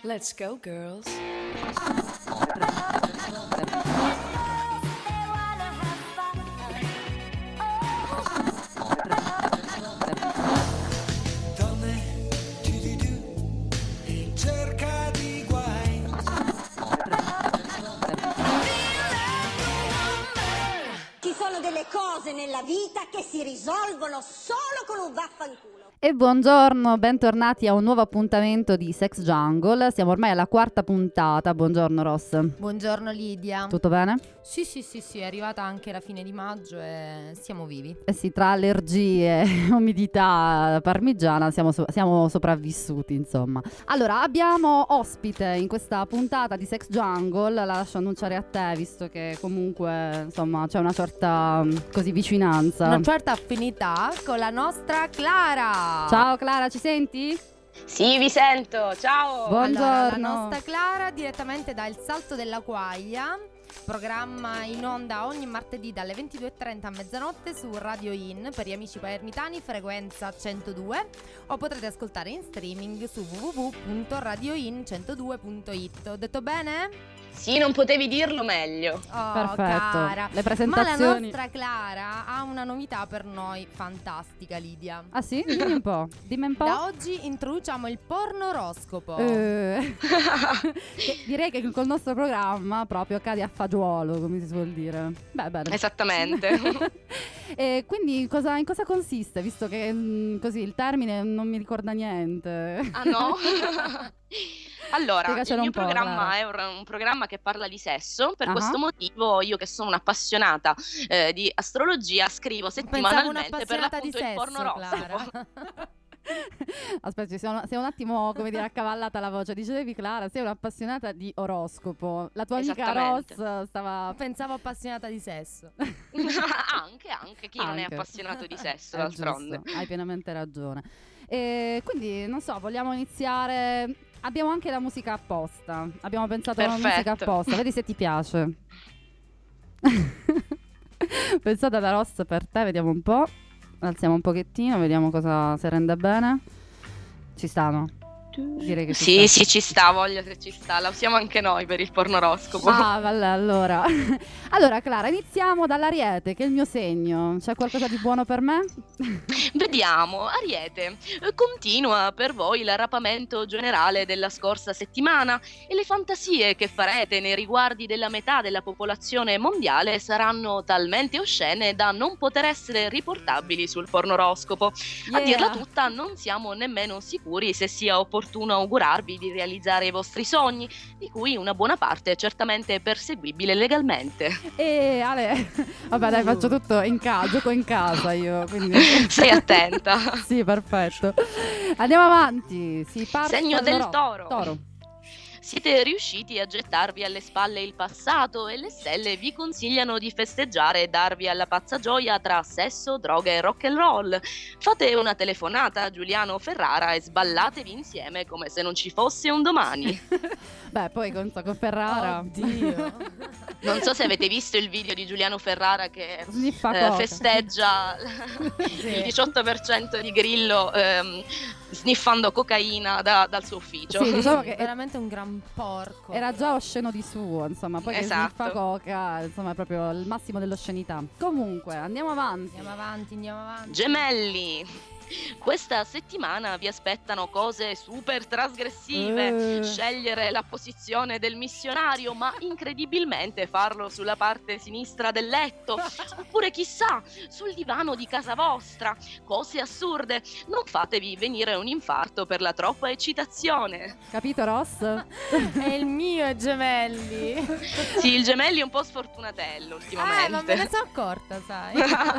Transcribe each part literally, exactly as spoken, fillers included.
Let's go, girls. Ci sono delle cose nella vita che si risolvono solo con un vaffanculo. E buongiorno, bentornati a un nuovo appuntamento di Sex Jungle. Siamo ormai alla quarta puntata. Buongiorno Ross. Buongiorno Lidia. Tutto bene? Sì, sì, sì, sì, è arrivata anche la fine di maggio e siamo vivi. Eh sì, tra allergie, umidità parmigiana siamo, so- siamo sopravvissuti, insomma. Allora, abbiamo ospite in questa puntata di Sex Jungle. La lascio annunciare a te, visto che comunque, insomma, c'è una certa così vicinanza. Una certa affinità con la nostra Clara. Ciao Clara, ci senti? Sì, vi sento, ciao! Buongiorno. Allora, la nostra Clara direttamente da Il Salto della Quaglia, programma in onda ogni martedì dalle ventidue e trenta a mezzanotte su Radio In per gli amici palermitani, frequenza centodue, o potrete ascoltare in streaming su w w w punto radio in centodue punto i t. Ho detto bene? Sì, non potevi dirlo meglio. Oh, Perfetto. cara. Le Ma la presentazioni. nostra Clara ha una novità per noi fantastica, Lidia. Ah sì? Dimmi un po'. Dimmi un po'. Da oggi introduciamo il pornoroscopo. Eh, che direi che col nostro programma proprio cade a fagiolo, come si suol dire. Beh, bene. Esattamente. E quindi cosa, in cosa consiste? Visto che mh, così il termine non mi ricorda niente. Ah no? Allora, il Spiegacelo mio un po', programma Clara. è un, un programma che parla di sesso. Per Ah. questo motivo io, che sono un'appassionata eh, di astrologia, scrivo Pensavo settimanalmente per un'appassionata di l'appunto il sesso, pornoroscopo. Clara. Aspetta, si è un, si è un attimo, come dire, accavallata la voce. Dicevi, Clara, sei un'appassionata di oroscopo. La tua amica Ross Esattamente. stava... Pensavo appassionata di sesso. anche, anche chi non è Anche. appassionato di sesso, È d'altronde. giusto, hai pienamente ragione. E quindi, non so, vogliamo iniziare... Abbiamo anche la musica apposta. Abbiamo pensato a una musica Perfetto. apposta. Vedi se ti piace. Pensata da Ross per te, vediamo un po'. Alziamo un pochettino, vediamo cosa si rende bene. Ci stanno? Direi che ci Sì, sta. sì, ci sta, voglio se ci sta. La usiamo anche noi per il pornoroscopo. Ah, vabbè, allora. Allora, Clara, iniziamo dall'Ariete, che è il mio segno. C'è qualcosa di buono per me? Vediamo, Ariete, eh, continua per voi l'arrapamento generale della scorsa settimana e le fantasie che farete nei riguardi della metà della popolazione mondiale saranno talmente oscene da non poter essere riportabili sul pornoroscopo. A Yeah. dirla tutta, non siamo nemmeno sicuri se sia opportuno augurarvi di realizzare i vostri sogni, di cui una buona parte è certamente perseguibile legalmente. E Ale, vabbè, dai, faccio tutto in casa, gioco in casa io, quindi... Stai attenta. Sì, perfetto. Andiamo avanti. Si parte Segno dal del toro. Toro. Siete riusciti a gettarvi alle spalle il passato e le stelle vi consigliano di festeggiare e darvi alla pazza gioia tra sesso, droga e rock and roll. Fate una telefonata a Giuliano Ferrara e sballatevi insieme come se non ci fosse un domani. Beh, poi con, con Ferrara. Oddio. Non so se avete visto il video di Giuliano Ferrara che Sniffa eh, coca. festeggia Sì. il diciotto per cento di Grillo ehm, sniffando cocaina da- dal suo ufficio. Sì, diciamo che È veramente un gran porco. era già osceno di suo, insomma, poi Esatto. che sniffa coca, insomma, è proprio il massimo dell'oscenità. Comunque, andiamo avanti. Andiamo avanti, andiamo avanti. Gemelli, questa settimana vi aspettano cose super trasgressive. Eh. Scegliere la posizione del missionario, ma incredibilmente farlo sulla parte sinistra del letto, oppure chissà, sul divano di casa vostra. Cose assurde. Non fatevi venire un infarto per la troppa eccitazione. Capito, Ross? È il mio Gemelli. Sì, il Gemelli è un po' sfortunatello ultimamente. Eh, ma me ne sono accorta, sai.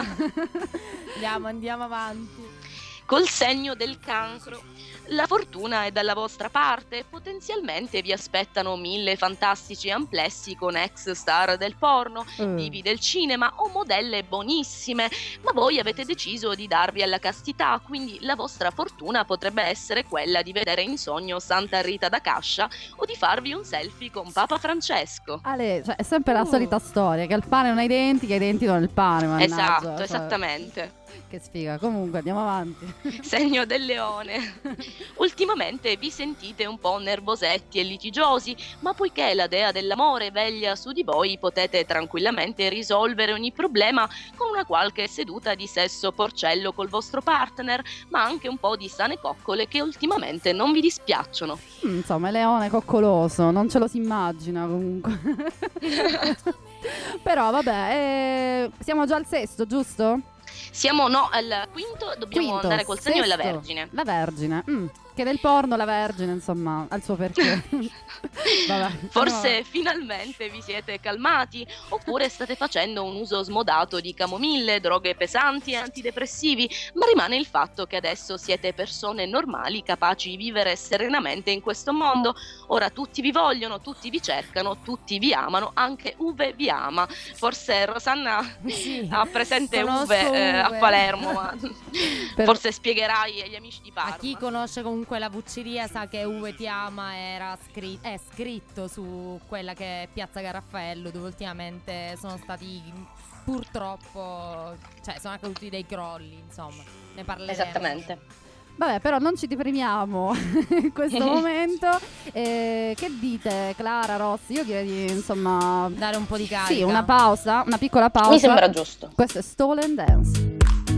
Andiamo, andiamo avanti. Col segno del Cancro. La fortuna è dalla vostra parte, potenzialmente vi aspettano mille fantastici amplessi con ex star del porno, Eh. divi del cinema o modelle buonissime, ma voi avete deciso di darvi alla castità, quindi la vostra fortuna potrebbe essere quella di vedere in sogno Santa Rita da Cascia o di farvi un selfie con Papa Francesco. Ale, cioè, è sempre la Uh. solita storia, che il pane non ha i denti, che ha i denti non ha il pane, mannaggia. Esatto, cioè. esattamente. Che sfiga, comunque andiamo avanti. Segno del leone. Ultimamente vi sentite un po' nervosetti e litigiosi, ma poiché la dea dell'amore veglia su di voi, potete tranquillamente risolvere ogni problema con una qualche seduta di sesso porcello col vostro partner, ma anche un po' di sane coccole che ultimamente non vi dispiacciono. Mm, insomma, il leone coccoloso, non ce lo si immagina comunque. Però vabbè, eh, siamo già al sesto, giusto? Siamo no al quinto, dobbiamo Quinto, andare col segno della sesto. Vergine. La Vergine, mm, che nel porno la Vergine, insomma, ha il suo perché. Vabbè, Forse no. finalmente vi siete calmati, oppure state facendo un uso smodato di camomille, droghe pesanti e antidepressivi, ma rimane il fatto che adesso siete persone normali capaci di vivere serenamente in questo mondo. Ora tutti vi vogliono, tutti vi cercano, tutti vi amano, anche Uve vi ama. Forse Rosanna Sì, ha presente conosco Uve, eh, a Uve. Palermo, ma Per- forse spiegherai agli amici di Parma. A chi conosce comunque la Vucceria sa che Uve ti ama era scri- è scritto su quella che è Piazza Garraffaello, dove ultimamente sono stati purtroppo, cioè sono accaduti dei crolli, insomma, ne parleremo. Esattamente. Vabbè, però non ci deprimiamo in questo momento. Eh, che dite, Clara, Rossi? Io direi di, insomma, Dare un po' di carica. sì, una pausa, una piccola pausa. Mi sembra giusto. Questo è Stolen Dance.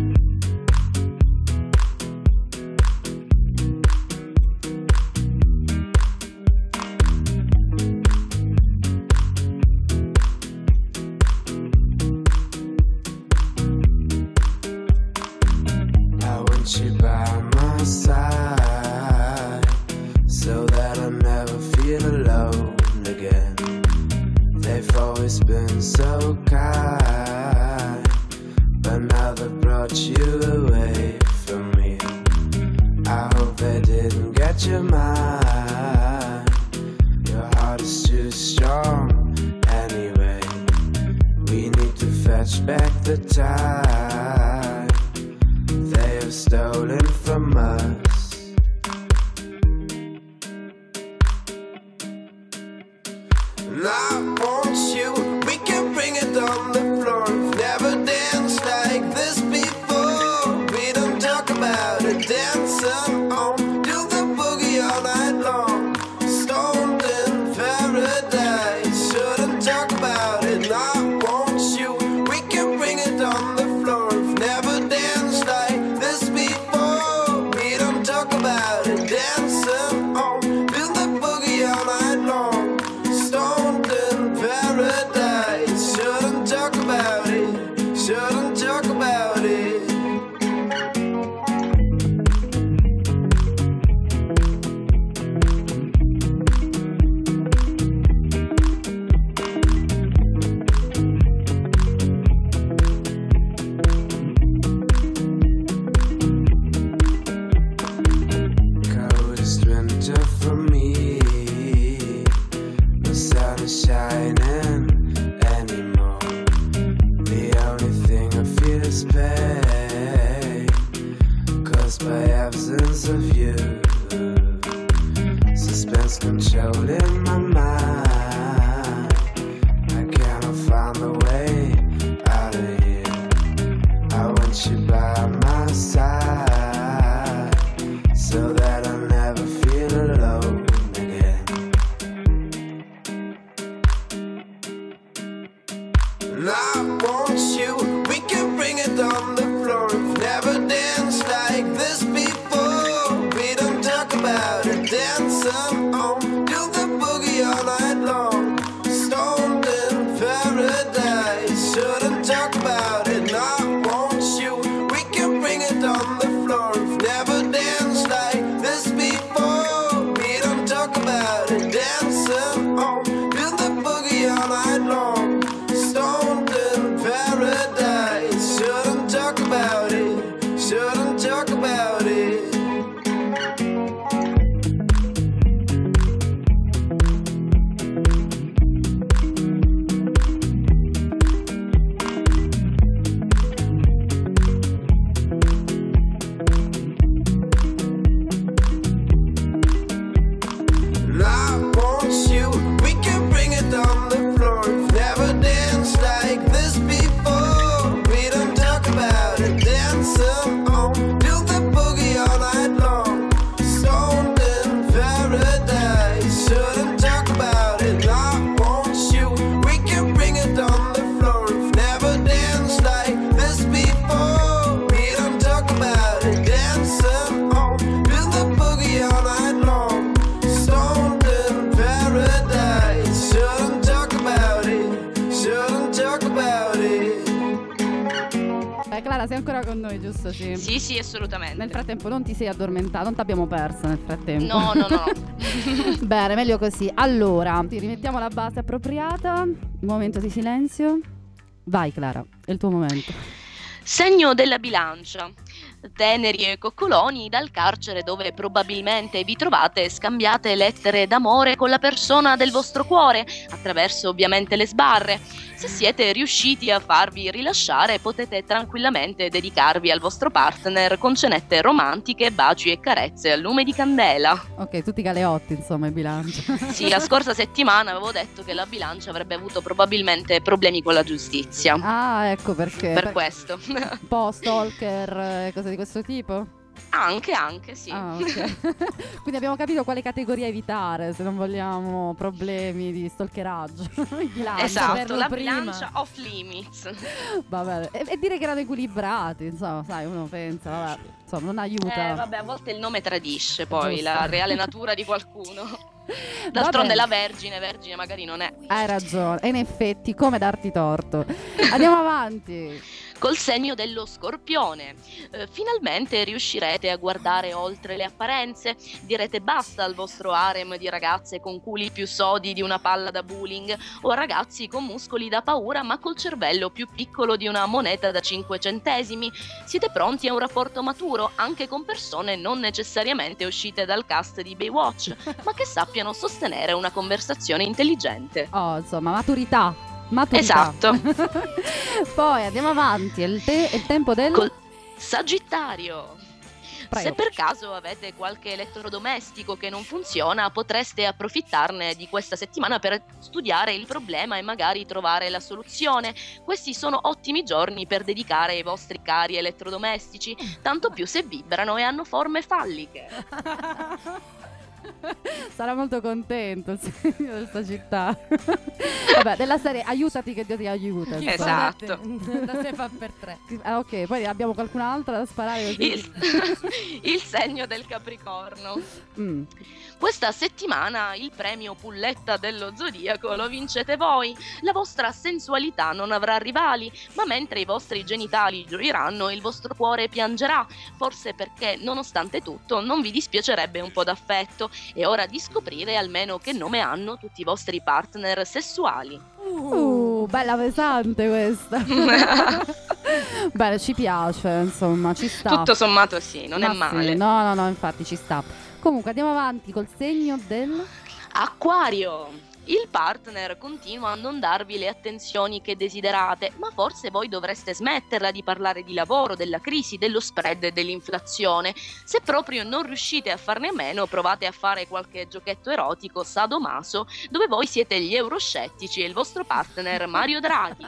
I want you by my side, so that I never feel alone again. They've always been so kind, but now they brought you away from me. I hope they didn't get your mind. Your heart is too strong anyway. We need to fetch back the time they have stolen from us. And I want you, we can bring it on the floor. We've never danced like this before. We don't talk about it, dancing on, do the boogie all night long. Stoned in paradise, shouldn't talk about it. And I want you, we can bring it on the floor. We've never danced like this before. We don't talk about it, dancing on, do the boogie all night long. Stoned in paradise, shouldn't talk about it, shouldn't talk about it. Coldest winter for me. The sun is shining anymore. The only thing I feel is pain, caused by absence of you. Suspense controlling my mind. I cannot find the way out of here. I want you by my side, so that I never feel alone again. And I want you, we can bring it on the floor. We've never danced like this before. We don't talk about it, dancing on, do the boogie Clara, sei ancora con noi, giusto? Sì. Sì, sì, assolutamente. Nel frattempo non ti sei addormentata, non ti abbiamo persa nel frattempo. No, no, no. Bene, meglio così. Allora, ti rimettiamo la base appropriata. Un momento di silenzio. Vai Clara, è il tuo momento. Segno della bilancia. Teneri e coccoloni dal carcere dove probabilmente vi trovate scambiate lettere d'amore con la persona del vostro cuore, attraverso ovviamente le sbarre. Se siete riusciti a farvi rilasciare, potete tranquillamente dedicarvi al vostro partner con cenette romantiche, baci e carezze al lume di candela. Ok, tutti galeotti, insomma, il bilancio. Sì, la scorsa settimana avevo detto che la bilancia avrebbe avuto probabilmente problemi con la giustizia. Ah, ecco perché. Per questo. Un po' stalker, eh, cose di questo tipo? Anche, anche, sì. Ah, ok. Quindi abbiamo capito quale categoria evitare se non vogliamo problemi di stalkeraggio. Il bilancio. Esatto, saperlo la prima. bilancia off limits. Va bene. E, e dire che erano equilibrati, insomma, sai, uno pensa, vabbè, insomma, non aiuta. Eh, vabbè, a volte il nome tradisce poi Giusto. la reale natura di qualcuno. Va D'altronde bene. la Vergine, Vergine magari non è. Hai ragione, e in effetti, come darti torto. Andiamo avanti. Col segno dello Scorpione. Eh, finalmente riuscirete a guardare oltre le apparenze. Direte basta al vostro harem di ragazze con culi più sodi di una palla da bowling o a ragazzi con muscoli da paura ma col cervello più piccolo di una moneta da cinque centesimi. Siete pronti a un rapporto maturo anche con persone non necessariamente uscite dal cast di Baywatch, ma che sappiano sostenere una conversazione intelligente. Oh, insomma, maturità. Maturità. Esatto. Poi andiamo avanti. È il, te- è il tempo del. Col Sagittario. Prego. Se per caso avete qualche elettrodomestico che non funziona, potreste approfittarne di questa settimana per studiare il problema e magari trovare la soluzione. Questi sono ottimi giorni per dedicare ai vostri cari elettrodomestici, tanto più se vibrano e hanno forme falliche. Sarà molto contento il segno di questa città. Vabbè, della serie aiutati che Dio ti aiuta. Chi insomma. Esatto. fa- Da sé fa per tre. Ah, ok, poi abbiamo qualcun'altra da sparare così. Il, il segno del Capricorno. Mm. Questa settimana il premio Pulletta dello Zodiaco lo vincete voi. La vostra sensualità non avrà rivali, ma mentre i vostri genitali gioiranno, il vostro cuore piangerà. Forse perché, nonostante tutto, non vi dispiacerebbe un po' d'affetto. È ora di scoprire almeno che nome hanno tutti i vostri partner sessuali. Uh, bella pesante questa. Bene, ci piace, insomma, ci sta. Tutto sommato sì, non Ma è sì, male. no, no, no, infatti ci sta. Comunque andiamo avanti col segno del. Acquario. Il partner continua a non darvi le attenzioni che desiderate, ma forse voi dovreste smetterla di parlare di lavoro, della crisi, dello spread e dell'inflazione. Se proprio non riuscite a farne a meno, provate a fare qualche giochetto erotico sadomaso dove voi siete gli euroscettici e il vostro partner Mario Draghi.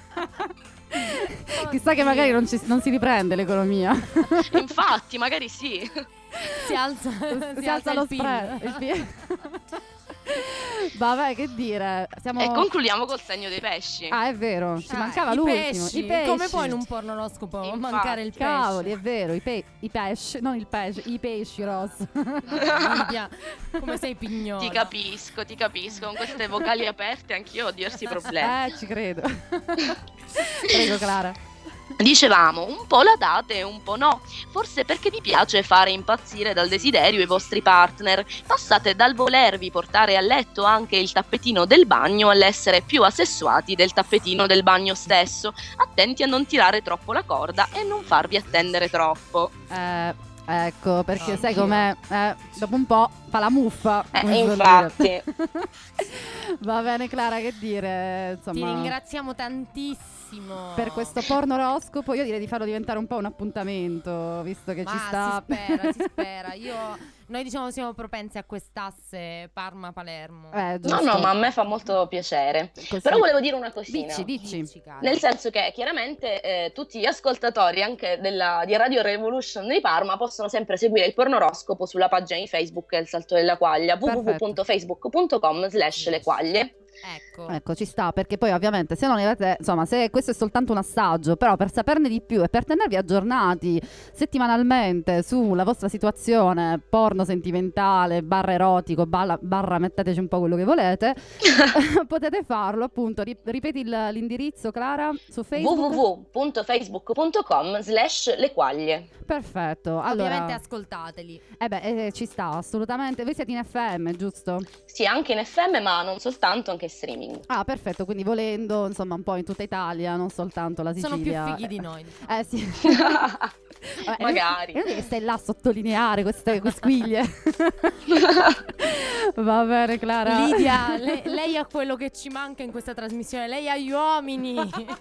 Chissà che magari non, ci- non si riprende l'economia. Infatti, magari sì. Si alza, Si, alza lo il P I L. spread. il P I L. Vabbè, che dire. Siamo... E concludiamo col segno dei pesci. Ah, è vero, ci Ah, mancava i l'ultimo. pesci. I pesci. Come può in un pornoloscopo Infatti. mancare il pesce? Cavoli, è vero, i, pe- i pesci, non il pesce, i pesci, Ross. Minchia, come sei pignola. Ti capisco, ti capisco. Con queste vocali aperte anch'io ho diversi problemi. Eh, ci credo. Prego, Clara. Dicevamo, un po' la date e un po' no. Forse perché vi piace fare impazzire dal desiderio i vostri partner. Passate dal volervi portare a letto anche il tappetino del bagno all'essere più assessuati del tappetino del bagno stesso. Attenti a non tirare troppo la corda e non farvi attendere troppo. Eh, ecco, perché Oh, sai Dio. com'è? Eh, dopo un po' fa la muffa. Eh, come si suol infatti. dire. Va bene, Clara, che dire? Ti Insomma, ringraziamo tantissimo per questo pornoroscopo io direi di farlo diventare un po' un appuntamento, visto che Ma ci sta. si spera, si spera. Io, noi diciamo siamo propensi a quest'asse Parma-Palermo. Eh, No, giusto. no, ma a me fa molto piacere. Così. Però volevo dire una cosina. Dici, dici. Dici, cara. Nel senso che chiaramente eh, tutti gli ascoltatori anche della, di Radio Revolution di Parma possono sempre seguire il pornoroscopo sulla pagina di Facebook Il Salto della Quaglia, Perfetto. w w w punto facebook punto com slash le quaglie. Ecco. Ecco, ci sta, perché poi ovviamente se non avete, insomma, se questo è soltanto un assaggio, però per saperne di più e per tenervi aggiornati settimanalmente sulla vostra situazione porno sentimentale, barra erotico, barra, barra metteteci un po' quello che volete, potete farlo appunto. Ri- ripeti il- l'indirizzo, Clara, su Facebook? w w w punto facebook punto com slash le quaglie. Perfetto, allora, Ovviamente ascoltateli. eh beh, eh, ci sta assolutamente. Voi siete in F M, giusto? Sì, anche in F M, ma non soltanto, anche streaming. Ah, perfetto, quindi volendo, insomma, un po' in tutta Italia, non soltanto la Sono più Sicilia. fighi di noi. Eh sì. Vabbè, Magari. È inutile che stai là a sottolineare queste quisquiglie. Va bene, Clara. Lidia, le- lei ha quello che ci manca in questa trasmissione. Lei ha gli uomini.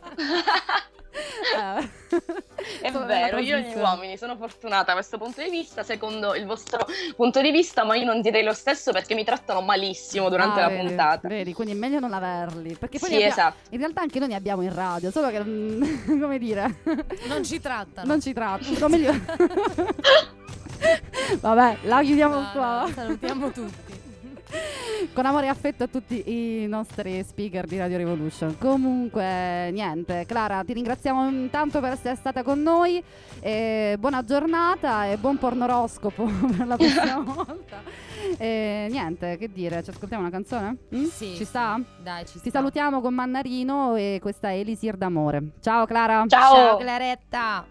Eh, È sono vero, nella io e gli trasmissione. uomini sono fortunata da questo punto di vista, secondo il vostro punto di vista, ma io non direi lo stesso perché mi trattano malissimo durante Ah, la vedi, puntata. Vedi, quindi è meglio non averli. Perché poi Sì, ne abbia- esatto. in realtà anche noi ne abbiamo in radio, solo che, mm, come dire, Non ci trattano. non ci trattano. Meglio... Vabbè, la chiudiamo No, qua. no, salutiamo tutti. Con amore e affetto a tutti i nostri speaker di Radio Revolution. Comunque, niente, Clara, ti ringraziamo intanto per essere stata con noi. E buona giornata e buon pornoroscopo per la prossima volta. E niente, che dire, ci ascoltiamo una canzone? Mm? Sì. Ci sta? Dai, ci Ti sta. salutiamo con Mannarino e questa è Elisir d'amore. Ciao Clara. Ciao! Ciao Claretta.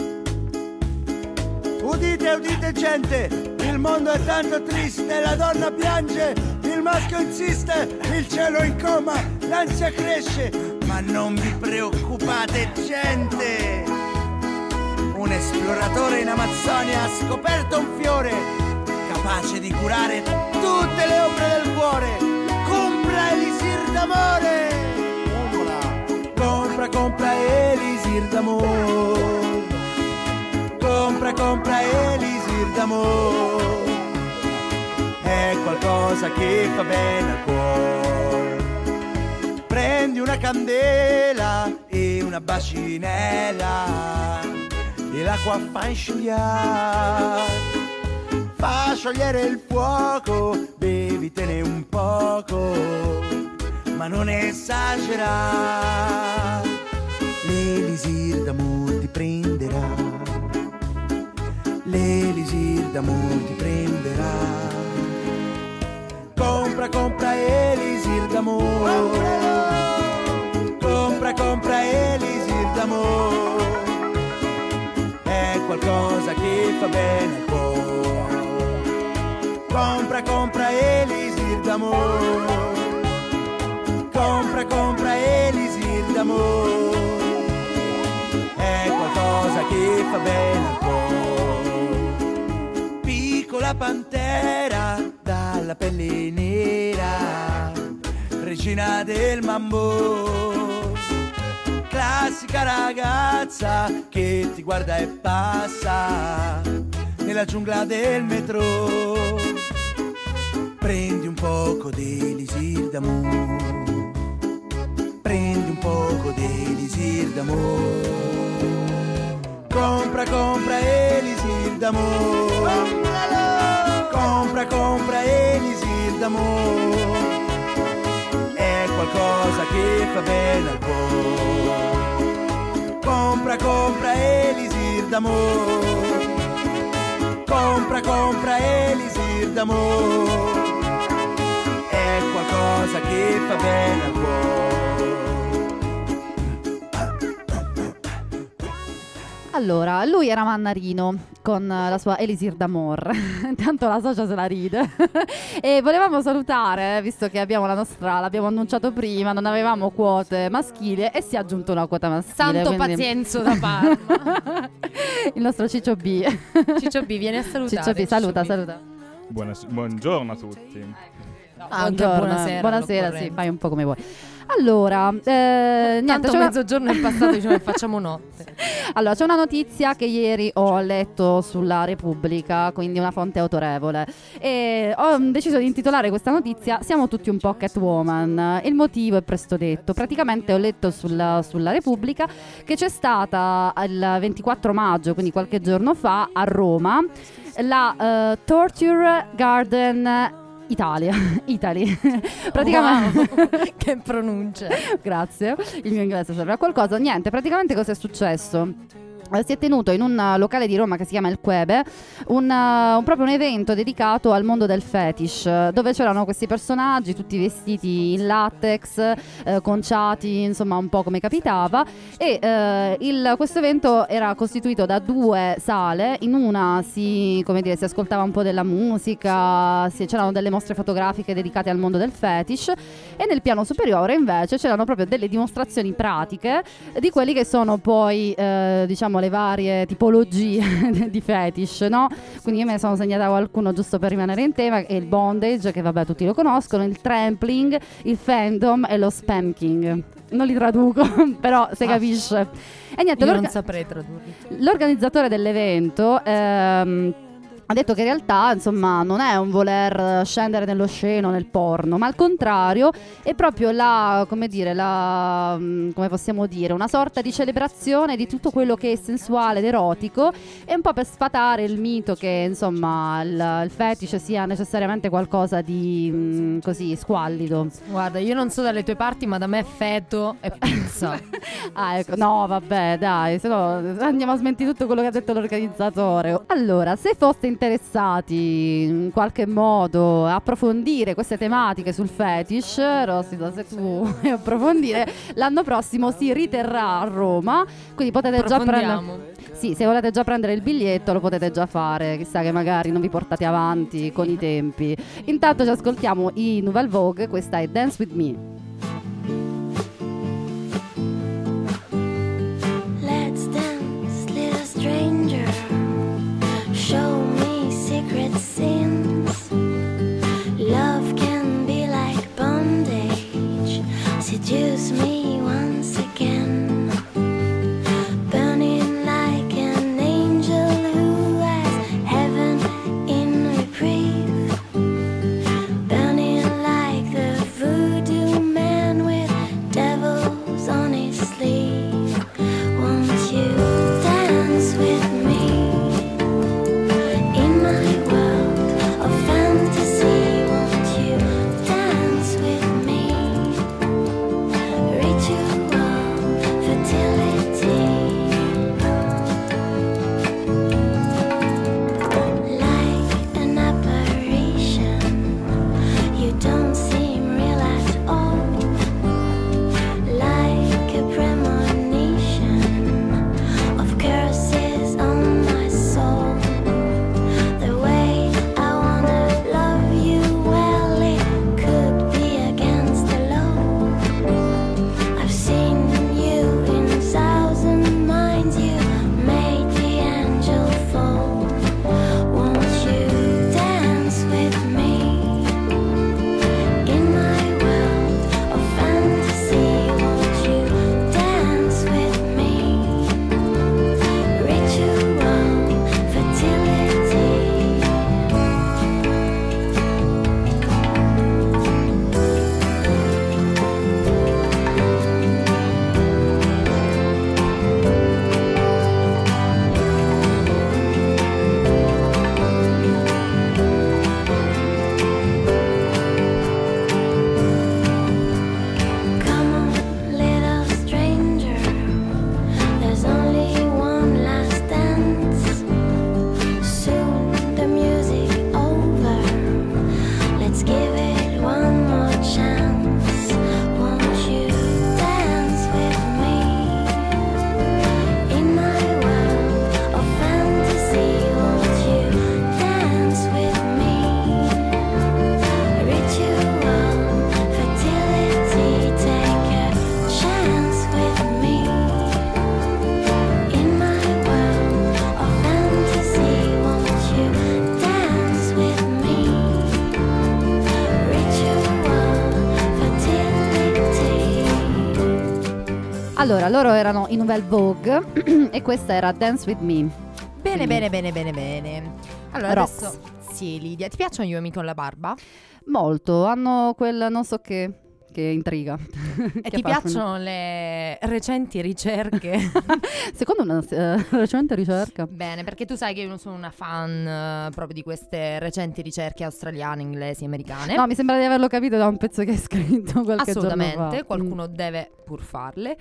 Udite, udite gente, il mondo è tanto triste, la donna piange, il maschio insiste, il cielo è in coma, l'ansia cresce, ma non vi preoccupate gente. Un esploratore in Amazzonia ha scoperto un fiore capace di curare tutte le ombre del cuore. Compra Elisir d'amore, compra, compra Elisir d'amore. Compra, compra Elisir d'amore, è qualcosa che fa bene al cuore. Prendi una candela e una bacinella e l'acqua fa sciogliere. Fa sciogliere il fuoco, bevitene un poco, ma non esagerare. L'Elisir d'amore ti prenderà, l'Elisir d'amore ti prenderà. Compra, compra Elisir d'amore, compra, compra Elisir d'amore, è qualcosa che fa bene al cuore. Compra, compra Elisir d'amore, compra, compra Elisir d'amore, è qualcosa che fa bene al cuore. Piccola pantera dalla pelle nera, regina del mambo, classica ragazza che ti guarda e passa nella giungla del metro. Prendi un poco di Elisir d'amore, prendi un poco di Elisir d'amore. Compra, compra Elisir d'amore, compra, compra Elisir d'amore, è qualcosa che fa bene al cuore. Compra, compra Elisir d'amore, compra, compra Elisir d'amore, è qualcosa che fa bene al cuore. Allora, lui era Mannarino con la sua Elisir d'amore. Intanto la socia se la ride. E volevamo salutare, visto che abbiamo la nostra, l'abbiamo annunciato prima, non avevamo quote maschili e si è aggiunta una quota maschile. Santo quindi- pazienzo da Parma. Il nostro Ciccio B. Ciccio B, vieni a salutare. Ciccio B, saluta, Ciccio B. saluta. Buonas- buongiorno a tutti. Ah, Buongiorno, buonasera, buonasera, sì, all'occorrenza. fai un po' come vuoi. Allora, eh, niente, Tanto c'è una- mezzogiorno è passato, diciamo che facciamo notte. allora, c'è una notizia che ieri ho letto sulla Repubblica, quindi una fonte autorevole, e ho deciso di intitolare questa notizia "Siamo tutti un po' Catwoman". Il motivo è presto detto. Praticamente ho letto sulla, sulla Repubblica che c'è stata il ventiquattro maggio, quindi qualche giorno fa, a Roma, la eh, Torture Garden Italia, Italy. Praticamente Wow, che pronuncia. Grazie, il mio inglese serve a qualcosa. Niente, praticamente cosa è successo? Eh, Si è tenuto in un uh, locale di Roma che si chiama Il Quebe un, uh, un- proprio un evento dedicato al mondo del fetish, eh, dove c'erano questi personaggi tutti vestiti in latex, eh, conciati, insomma un po' come capitava, e eh, il- questo evento era costituito da due sale. In una si, come dire, si ascoltava un po' della musica, si- c'erano delle mostre fotografiche dedicate al mondo del fetish, e nel piano superiore invece c'erano proprio delle dimostrazioni pratiche di quelli che sono poi eh, diciamo le varie tipologie di fetish, no? Quindi io me ne sono segnata qualcuno giusto per rimanere in tema, che è il bondage, che vabbè tutti lo conoscono, il trampling, il fandom e lo spanking. Non li traduco, però si Ah. capisce. E niente, Io l'orga- non saprei tradurli. l'organizzatore dell'evento ehm, ha detto che in realtà, insomma, non è un voler scendere nell'osceno, nel porno, ma al contrario è proprio la, come dire, la, mm, come possiamo dire, una sorta di celebrazione di tutto quello che è sensuale ed erotico, e un po' per sfatare il mito che, insomma, il, il fetish sia necessariamente qualcosa di mm, così squallido. Guarda, io non so dalle tue parti, ma da me feto e pizza. Ah, ecco, no, vabbè, dai, se no andiamo a smentire tutto quello che ha detto l'organizzatore. Allora, se foste interessati in qualche modo a approfondire queste tematiche sul fetish, Rossida, se tu vuoi approfondire, l'anno prossimo si riterrà a Roma, quindi potete già prendere. Approfondiamo. Sì, se volete già prendere il biglietto lo potete già fare, chissà che magari non vi portate avanti con i tempi. Intanto ci ascoltiamo i Nouvelle Vogue, questa è Dance With Me. Let's dance, little stranger. Show me secret sins. Love can be like bondage. Seduce me once again. Burning like an angel who has heaven in reprieve. Burning like the voodoo man with devils on his sleeve. Won't you dance with me in my world of fantasy? Won't you dance with me? Ritual fertility. Like an apparition, you don't seem real at all. Like a premonition of curses on my soul. The way I wanna love you, well, it could be against the law. I've seen you in a thousand minds, you made the angel fall. Won't you dance with me in my world of fantasy? Won't you dance with me? Ritual fertility. Come on, little stranger. There's only one last dance. Soon the music over. Let's give it one more chance. Won't you dance with me in my world of fantasy? Won't you dance with me? Ritual fertility. Take a chance with me in my world of fantasy. Won't you dance with me? Ritual fertility. Allora, loro erano i Nouvelle Vogue e questa era Dance With Me. Bene, Quindi- bene, bene, bene, bene. Allora, Rox. adesso sì, Lidia, ti piacciono gli uomini con la barba? Molto, hanno quel non so che, che intriga. E Che ti fa- piacciono le recenti ricerche? Secondo una eh, recente ricerca. Bene, perché tu sai che io sono una fan eh, proprio di queste recenti ricerche australiane, inglesi, americane. No, mi sembra di averlo capito da un pezzo che hai scritto qualche giorno fa. Assolutamente, Mm. qualcuno deve pur farle.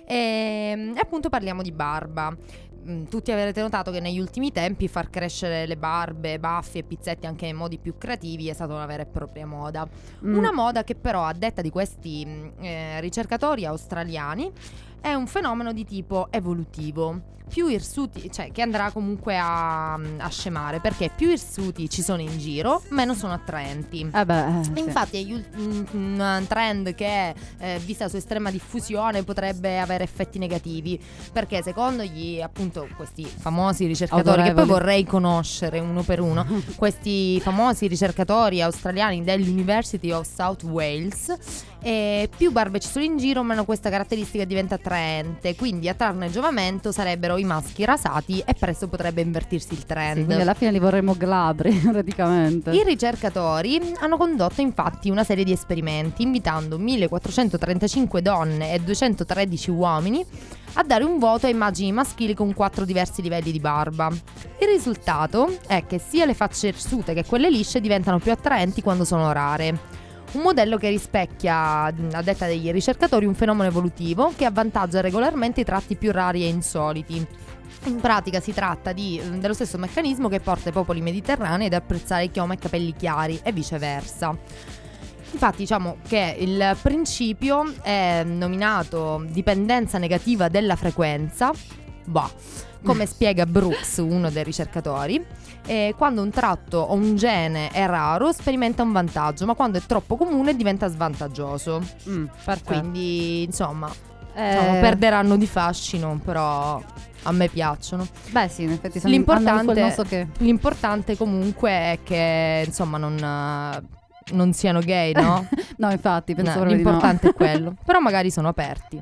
E, e appunto parliamo di barba. Mm, Tutti avrete notato che negli ultimi tempi far crescere le barbe, baffi e pizzetti anche in modi più creativi è stata una vera e propria moda. Mm. Una moda che però, a detta di questi mm, eh, ricercatori australiani, è un fenomeno di tipo evolutivo. Più hirsuti, cioè che andrà comunque a, a scemare, perché più hirsuti ci sono in giro, meno sono attraenti. Eh beh, eh, sì. Infatti è gli ult- un, un trend che eh, vista la sua estrema diffusione potrebbe avere effetti negativi, perché secondo gli appunto questi famosi ricercatori che poi Autorevoli. vorrei conoscere uno per uno, questi famosi ricercatori australiani dell'University of South Wales, e più barbe ci sono in giro meno questa caratteristica diventa attraente, quindi a trarne giovamento sarebbero i maschi rasati e presto potrebbe invertirsi il trend. Sì, quindi alla fine li vorremmo glabri praticamente. I ricercatori hanno condotto infatti una serie di esperimenti invitando millequattrocentotrentacinque donne e duecentotredici uomini a dare un voto a immagini maschili con quattro diversi livelli di barba. Il risultato è che sia le facce irsute che quelle lisce diventano più attraenti quando sono rare. Un modello che rispecchia, a detta degli ricercatori, un fenomeno evolutivo che avvantaggia regolarmente i tratti più rari e insoliti. In pratica si tratta di, dello stesso meccanismo che porta i popoli mediterranei ad apprezzare chioma e capelli chiari e viceversa. Infatti diciamo che il principio è nominato dipendenza negativa della frequenza, bah, come spiega Brooks, uno dei ricercatori. E quando un tratto o un gene è raro sperimenta un vantaggio, ma quando è troppo comune diventa svantaggioso. Mm, perfetto. Quindi insomma Eh, diciamo, perderanno di fascino, però a me piacciono. Beh sì, in effetti sono L'importante, hanno quel non so che. l'importante comunque è che insomma non, eh, non siano gay, no? No, infatti, penso No, proprio di no. l'importante è quello. Però magari sono aperti.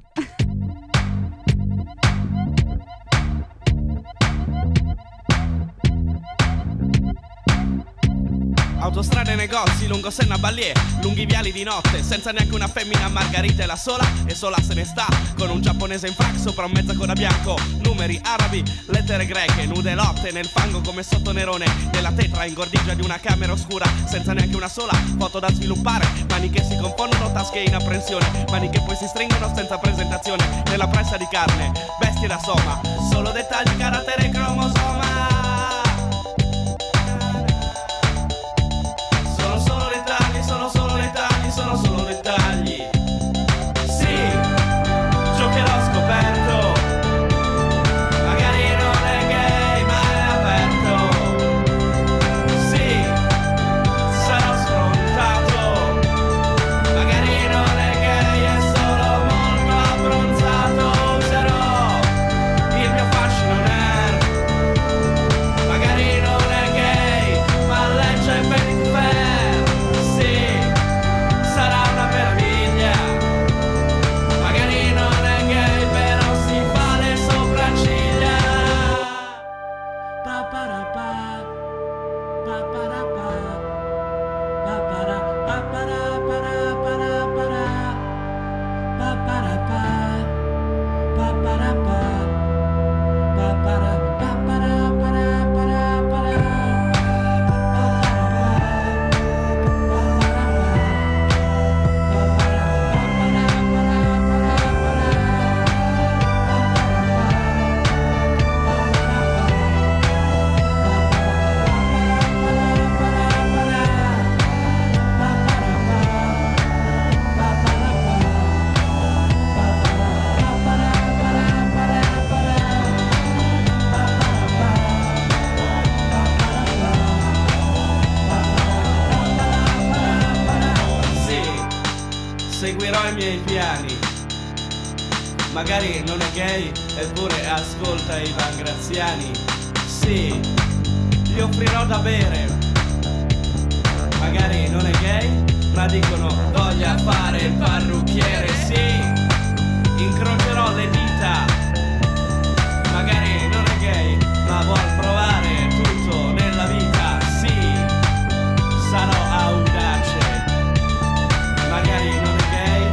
Autostrade e negozi lungo Senna Ballier, lunghi viali di notte, senza neanche una femmina Margarita è la sola, e sola se ne sta, con un giapponese in frac sopra un mezza coda bianco, numeri arabi, lettere greche, nude lotte nel fango come sotto Nerone, nella tetra ingordigia di una camera oscura, senza neanche una sola foto da sviluppare, mani che si confondono, tasche in apprensione, mani che poi si stringono senza presentazione, nella pressa di carne, bestie da soma, solo dettagli, carattere e cromosoma. Sono solo dettagli, sono solo dettagli, sono solo dettagli. Sì, giocherò scoperto. Magari non è gay, ma è aperto. Sì, sarò sfrontato. Magari non è gay, è solo molto abbronzato. Userò il mio fascino nerd. Magari non è gay, ma legge Vanity Fair. Sarà una meraviglia. Magari non è gay, però si fa le sopracciglia. Pa-pa-ra-pa, pa-pa-ra-pa, pa-pa-ra, pa-pa-ra-pa-ra-pa-ra-pa-ra, pa-pa-ra-pa, pa-pa-ra-pa, pa-pa-ra, pa-pa-ra-pa-ra-pa-ra-pa-ra. Seguirò i miei piani. Magari non è gay, eppure ascolta Ivan Graziani. Sì, gli offrirò da bere. Magari non è gay, ma dicono voglia fare il parrucchiere. Sì, incrocerò le dita. Magari non è gay, ma vuol provare tutto nella vita. Sì, sarò audace. Magari non è gay,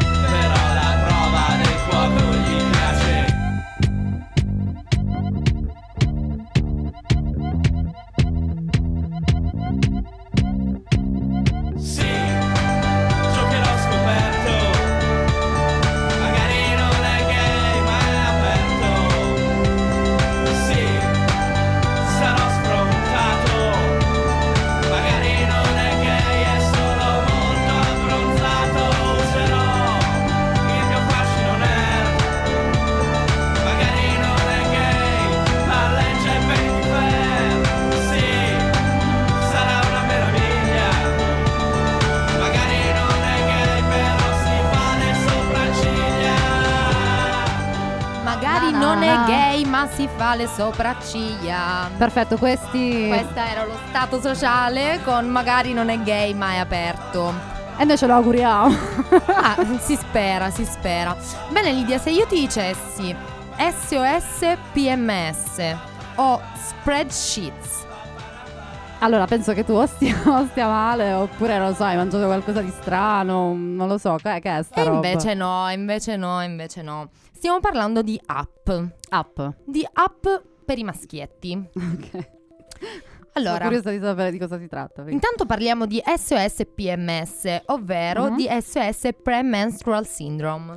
Ah. è gay ma si fa le sopracciglia. Perfetto, questi... Questo era lo stato sociale con magari non è gay ma è aperto. E noi ce lo auguriamo. Ah, si spera, si spera. Bene Lidia, se io ti dicessi S O S P M S o spreadsheets. Allora, penso che tu o stia, o stia male, oppure non lo so, hai mangiato qualcosa di strano, non lo so, che, che è sta E roba? invece no, invece no, invece no. Stiamo parlando di app. App. Di app per i maschietti. Ok. Allora, Sono curiosa di sapere di cosa si tratta. perché- intanto parliamo di S O S P M S, ovvero Mhm. di S O S Premenstrual Syndrome.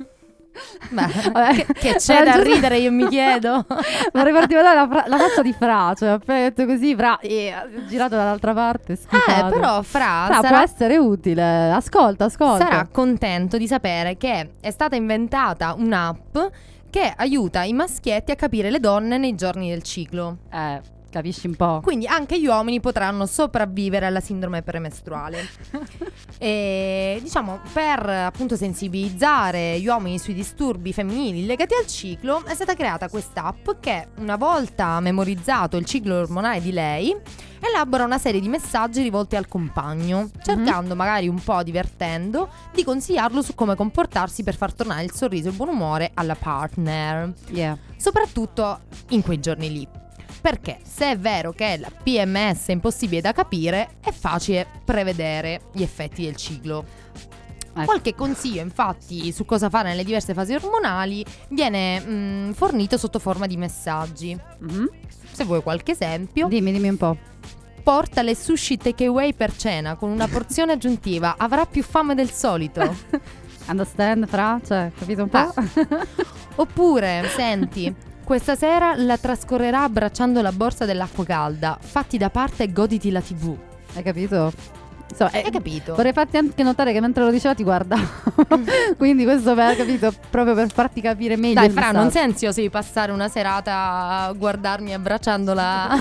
Beh, Vabbè. che, che c'è da ridere, io mi chiedo. Vorrei farti vedere la, fra- la faccia di Fra, cioè appena detto così, Fra, e girato dall'altra parte, Eh, schifato. però Fra, Fra, può sarà, essere utile, ascolta, ascolta. sarà contento di sapere che è stata inventata un'app che aiuta i maschietti a capire le donne nei giorni del ciclo. Eh, capisci un po'. Quindi anche gli uomini potranno sopravvivere alla sindrome premestruale. E diciamo, per appunto sensibilizzare gli uomini sui disturbi femminili legati al ciclo, è stata creata quest'app che, una volta memorizzato il ciclo ormonale di lei, elabora una serie di messaggi rivolti al compagno, cercando, magari un po' divertendo, di consigliarlo su come comportarsi per far tornare il sorriso e il buon umore alla partner, Yeah. soprattutto in quei giorni lì. Perché se è vero che la P M S è impossibile da capire, è facile prevedere gli effetti del ciclo. Ecco. Qualche consiglio infatti su cosa fare nelle diverse fasi ormonali viene mh, fornito sotto forma di messaggi. Mhm. Se vuoi qualche esempio: Dimmi, dimmi un po'. porta le sushi takeaway per cena con una porzione aggiuntiva, avrà più fame del solito. Understand, Fra? Cioè, capito un po'? Ah. Oppure, senti, questa sera la trascorrerà abbracciando la borsa dell'acqua calda, fatti da parte e goditi la tivù. Hai capito? Insomma, eh, Hai capito? Vorrei farti anche notare che mentre lo diceva ti guardavo. Quindi questo per, capito, proprio per farti capire meglio Dai il Fra, messaggio. non sei ansioso di passare una serata a guardarmi abbracciando la,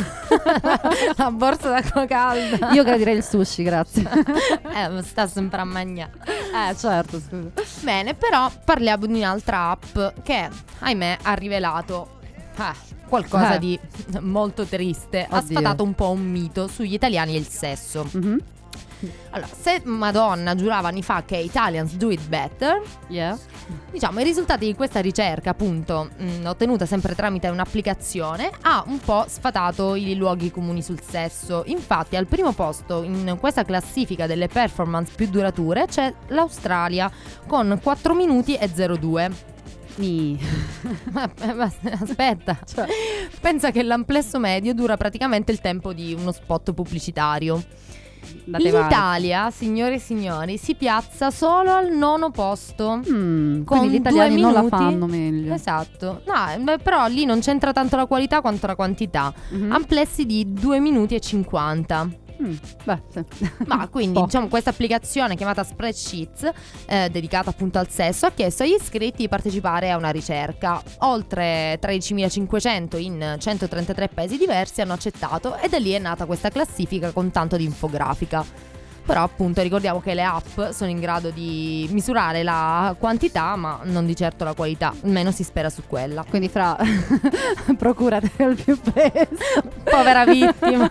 la borsa d'acqua calda? Io gradirei il sushi, grazie. Eh, sta sempre a mangiare. Eh, certo, scusa. Bene, però parliamo di un'altra app che, ahimè, ha rivelato ah, qualcosa Eh. di molto triste. Ha Oddio. sfatato un po' un mito sugli italiani e il sesso. Mhm. Allora, se Madonna giurava anni fa che Italians do it better, Yeah. diciamo i risultati di questa ricerca, appunto, mh, ottenuta sempre tramite un'applicazione, ha un po' sfatato i luoghi comuni sul sesso. Infatti al primo posto in questa classifica delle performance più durature c'è l'Australia con quattro minuti e zero due. Mi. Ma, ma aspetta, Cioè. pensa che l'amplesso medio dura praticamente il tempo di uno spot pubblicitario. Andate male. L'Italia, signore e signori, si piazza solo al nono posto. Mm, Con quindi gli italiani due non la minuti. fanno meglio. Esatto. No, beh, però lì non c'entra tanto la qualità quanto la quantità. Mhm. Amplessi di due minuti e cinquanta. Mm, beh, sì. Ma quindi Po'. diciamo questa applicazione chiamata Spreadsheets, eh, dedicata appunto al sesso, ha chiesto agli iscritti di partecipare a una ricerca. Oltre tredicimilacinquecento in centotrentatré paesi diversi hanno accettato, e da lì è nata questa classifica con tanto di infografica. Però appunto ricordiamo che le app sono in grado di misurare la quantità, ma non di certo la qualità. Almeno si spera su quella. Quindi Fra, procurate al più presto. Povera vittima.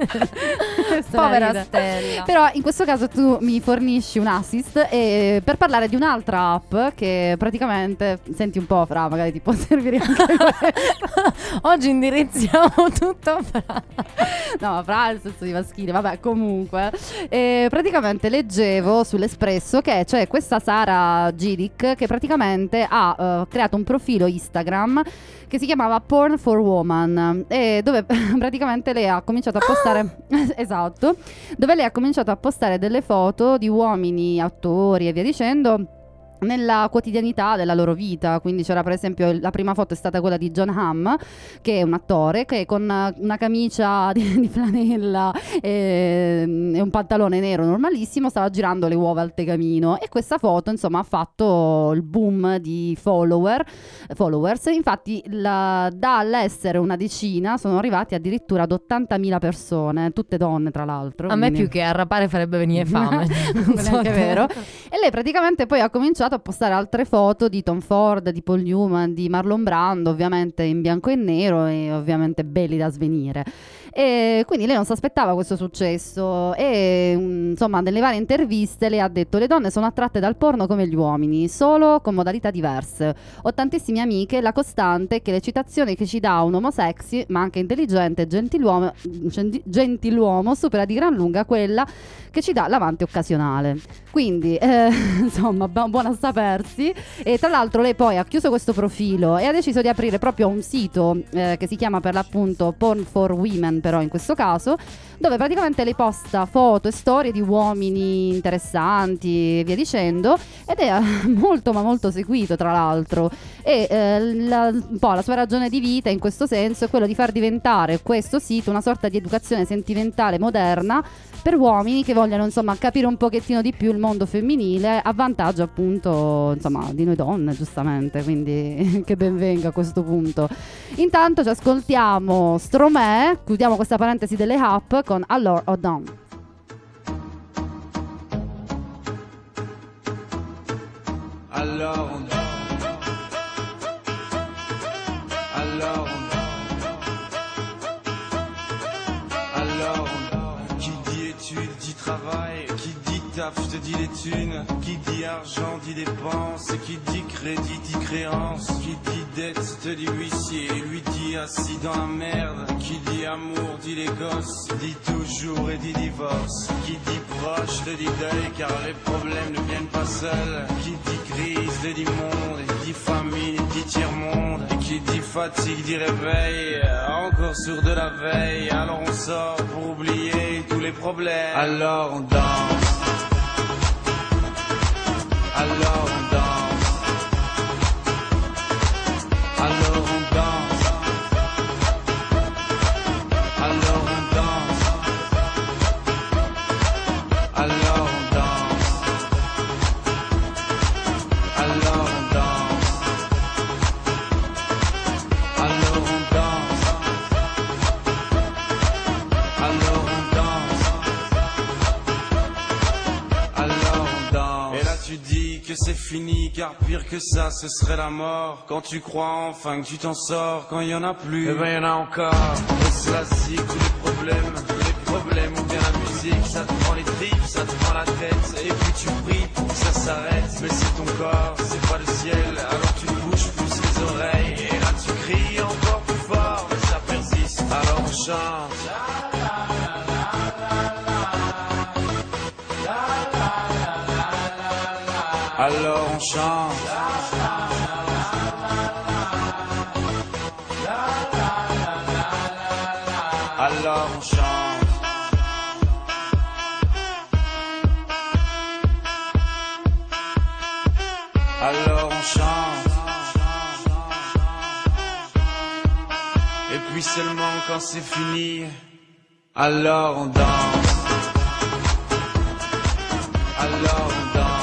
Questa Povera ride. Stella. Però in questo caso tu mi fornisci un assist e per parlare di un'altra app che praticamente, senti un po' Fra, magari ti può servire anche questa. Oggi indirizziamo tutto a Fra. No, Fra nel senso di maschile, vabbè, comunque. E praticamente leggevo sull'Espresso che c'è questa Sara Gidic che praticamente ha eh, creato un profilo Instagram che si chiamava Porn for Woman, e dove praticamente lei ha cominciato a postare esatto, dove lei ha cominciato a postare delle foto di uomini, attori e via dicendo nella quotidianità della loro vita. Quindi c'era per esempio la prima foto è stata quella di John Hamm, che è un attore che con una camicia di, di flanella e, e un pantalone nero normalissimo stava girando le uova al tegamino, e questa foto insomma ha fatto il boom di follower followers. Infatti la, dall'essere una decina sono arrivati addirittura ad ottantamila persone, tutte donne tra l'altro. A me quindi- più che arrapare farebbe venire fame. non è neanche vero. E lei praticamente poi ha cominciato cominciato a postare altre foto di Tom Ford, di Paul Newman, di Marlon Brando, ovviamente in bianco e nero e ovviamente belli da svenire. E quindi lei non si aspettava questo successo e insomma nelle varie interviste lei ha detto: le donne sono attratte dal porno come gli uomini, solo con modalità diverse. Ho tantissime amiche, la costante è che l'eccitazione che ci dà un uomo sexy ma anche intelligente e gentiluomo, gentiluomo supera di gran lunga quella che ci dà l'amante occasionale. Quindi eh, insomma bu- buona a sapersi. E tra l'altro lei poi ha chiuso questo profilo e ha deciso di aprire proprio un sito eh, che si chiama per l'appunto Porn for Women, però in questo caso, dove praticamente lei posta foto e storie di uomini interessanti e via dicendo, ed è molto ma molto seguito tra l'altro. E eh, la, un po' la sua ragione di vita in questo senso è quello di far diventare questo sito una sorta di educazione sentimentale moderna per uomini che vogliono insomma capire un pochettino di più il mondo femminile a vantaggio appunto insomma di noi donne, giustamente, quindi che ben venga a questo punto. Intanto ci ascoltiamo Stromae, chiudiamo questa parentesi delle app con Alors on danse. Alors on danse. Alors on danse. Alors on danse. Qui dit études dit travail, qui dit taf te dit les thunes, qui dit argent dit dépenses, qui dit crédit dit créance, qui dit dette te dit huissier, lui dit assis dans la merde, qui dit amour dit les gosses, dit toujours et dit divorce, qui dit proche te dit deuil car les problèmes ne viennent pas seuls, qui dit crise te dit monde, et dit famine dit tiers-monde, et qui dit fatigue dit réveil, encore sourd de la veille, alors on sort pour oublier tous les problèmes, alors on danse. Alors on danse. Alors on danse. Alors on danse. Alors on danse. Alors on danse. Alors on danse. Alors on danse. Alors on danse. Et là tu dis que c'est fini, car pire que ça ce serait la mort. Quand tu crois enfin que tu t'en sors, quand il y en a plus, eh ben y en a encore. Et cela si tous les problèmes, tous les problèmes ou bien la musique, ça te prend les tripes, ça te prend la tête, et puis tu pries pour que ça s'arrête. Mais c'est ton corps, c'est pas le ciel, alors tu te bouges plus les oreilles, et là tu cries encore plus fort, mais ça persiste, alors on chante. Alors on chante. Alors on chante. Alors on chante. Et puis seulement quand c'est fini, alors on danse. Alors on danse.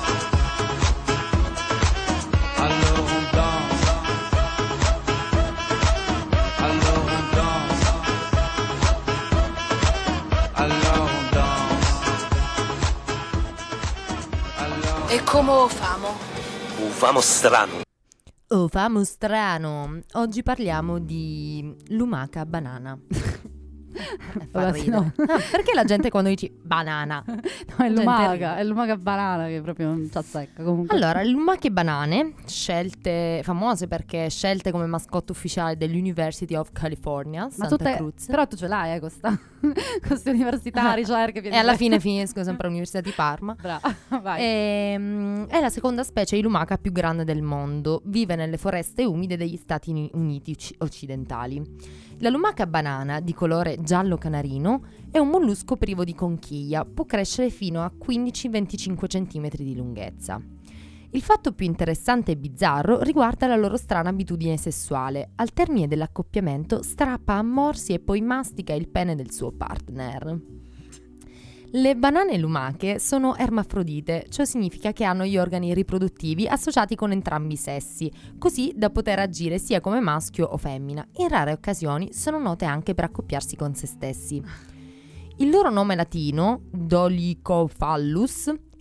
E come lo famo? Un famo strano. Oh, famo strano. Oggi parliamo di lumaca banana. Fa Vabbè, no. Ah, perché la gente quando dici banana? No, è gente lumaca, ride. è lumaca banana che proprio non ci azzecca comunque. Allora, le lumache banane, scelte famose perché scelte come mascotte ufficiale dell'University of California, Ma Santa tutte, Cruz. però tu ce l'hai eh, questa queste università, ricerche E alla fine finisco sempre all'Università di Parma. Brava, vai. Ehm, è la seconda specie di lumaca più grande del mondo. Vive nelle foreste umide degli Stati Uniti occ- occidentali. La lumaca banana, di colore giallo canarino, è un mollusco privo di conchiglia. Può crescere fino a quindici venticinque centimetri di lunghezza. Il fatto più interessante e bizzarro riguarda la loro strana abitudine sessuale. Al termine dell'accoppiamento strappa a morsi e poi mastica il pene del suo partner. Le banane lumache sono ermafrodite, ciò significa che hanno gli organi riproduttivi associati con entrambi i sessi, così da poter agire sia come maschio o femmina. In rare occasioni sono note anche per accoppiarsi con se stessi. Il loro nome latino, Dolichophallus,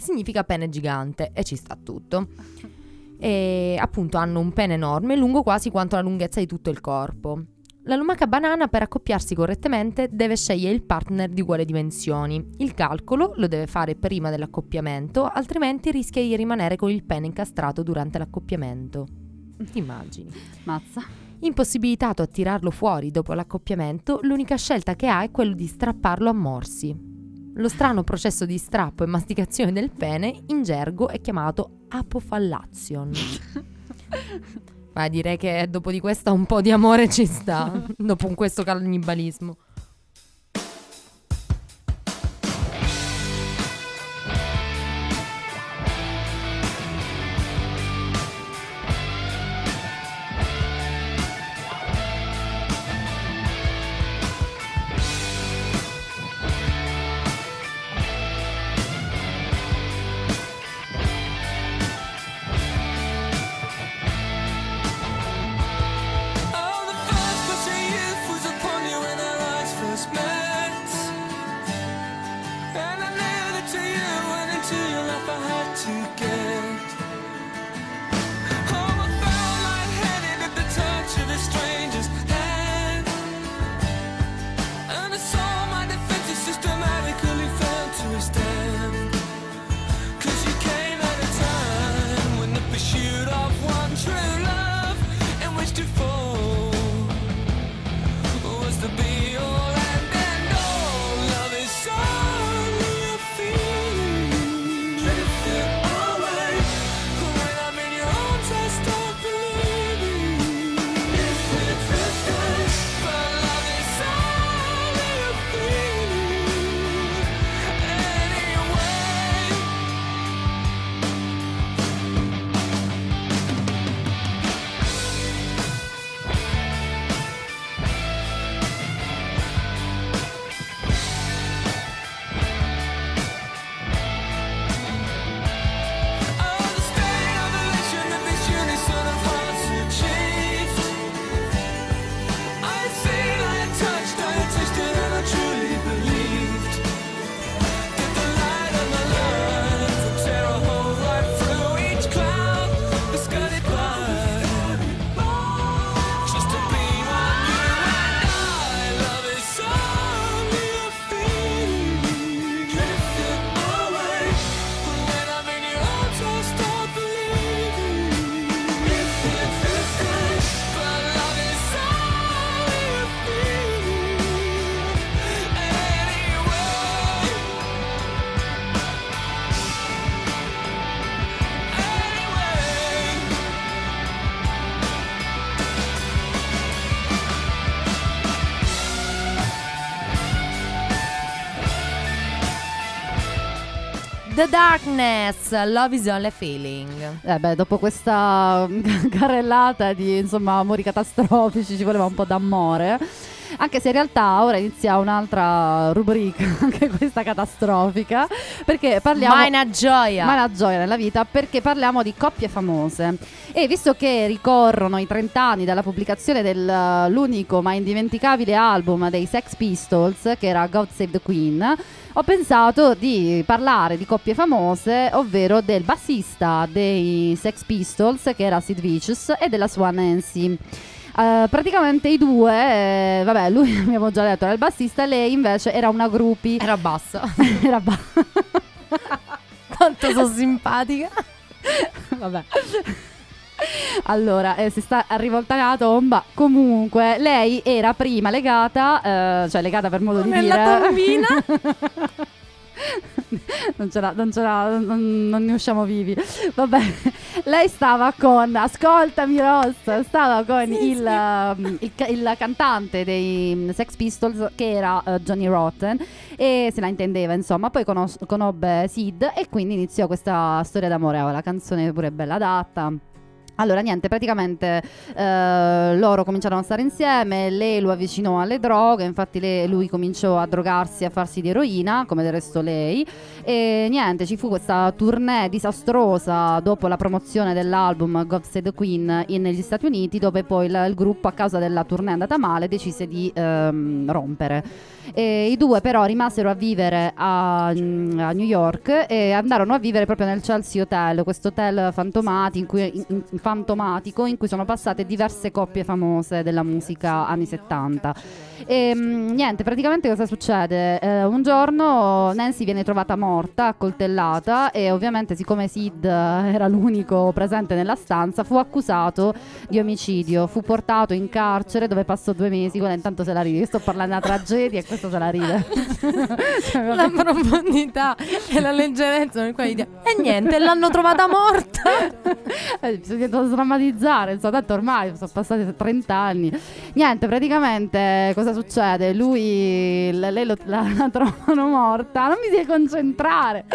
significa pene gigante, e ci sta tutto. E appunto hanno un pene enorme, lungo quasi quanto la lunghezza di tutto il corpo. La lumaca banana, per accoppiarsi correttamente, deve scegliere il partner di uguali dimensioni. Il calcolo lo deve fare prima dell'accoppiamento, altrimenti rischia di rimanere con il pene incastrato durante l'accoppiamento. Ti immagini? Mazza. Impossibilitato a tirarlo fuori dopo l'accoppiamento, l'unica scelta che ha è quello di strapparlo a morsi. Lo strano processo di strappo e masticazione del pene in gergo è chiamato apofallation. Ma direi che dopo di questa un po' di amore ci sta, dopo questo cannibalismo. The Darkness, Love is Only a Feeling. Eh beh, dopo questa carrellata di insomma amori catastrofici ci voleva un po' d'amore. Anche se in realtà ora inizia un'altra rubrica, anche questa catastrofica, perché parliamo... Ma è una gioia! Ma è una gioia nella vita, perché parliamo di coppie famose. E visto che ricorrono i trenta anni dalla pubblicazione dell'unico ma indimenticabile album dei Sex Pistols, che era God Save the Queen, ho pensato di parlare di coppie famose, ovvero del bassista dei Sex Pistols, che era Sid Vicious, e della sua Nancy. Uh, praticamente i due, eh, vabbè, lui abbiamo già detto era il bassista, lei invece era una groupie. Era bassa. Era bassa. Quanto sono simpatica. Vabbè. Allora, eh, si sta rivoltando tomba. Comunque, lei era prima legata, eh, cioè legata per modo non di è dire. La tombina. non ce l'ha, non ce l'ha, non, non ne usciamo vivi. Vabbè, lei stava con, ascoltami Ross, stava con sì, il, sì. um, il, il cantante dei Sex Pistols, che era uh, Johnny Rotten, e se la intendeva insomma. Poi conos- conobbe Sid e quindi iniziò questa storia d'amore. La canzone pure è bella adatta. Allora niente, praticamente eh, loro cominciarono a stare insieme, lei lo avvicinò alle droghe, infatti lei, lui cominciò a drogarsi, a farsi di eroina, come del resto lei, e niente, ci fu questa tournée disastrosa dopo la promozione dell'album God Save the Queen in, negli Stati Uniti, dove poi il, il gruppo, a causa della tournée andata male, decise di ehm, rompere. E i due però rimasero a vivere a, a New York e andarono a vivere proprio nel Chelsea Hotel, questo hotel fantomatico in cui, in, in, fantomatico in cui sono passate diverse coppie famose della musica anni settanta. E niente, praticamente cosa succede? Eh, un giorno Nancy viene trovata morta, accoltellata, e ovviamente siccome Sid era l'unico presente nella stanza fu accusato di omicidio, fu portato in carcere dove passò due mesi. Guarda, intanto se la ride, io sto parlando di una tragedia e questo se la ride. La profondità e la leggerezza nel quale dice, e niente, l'hanno trovata morta. eh, bisogna drammatizzare, insomma, tanto ormai sono passati trenta anni. Niente, praticamente cosa succede? Lui, lei lo, la, la trovano morta, non mi devi concentrare.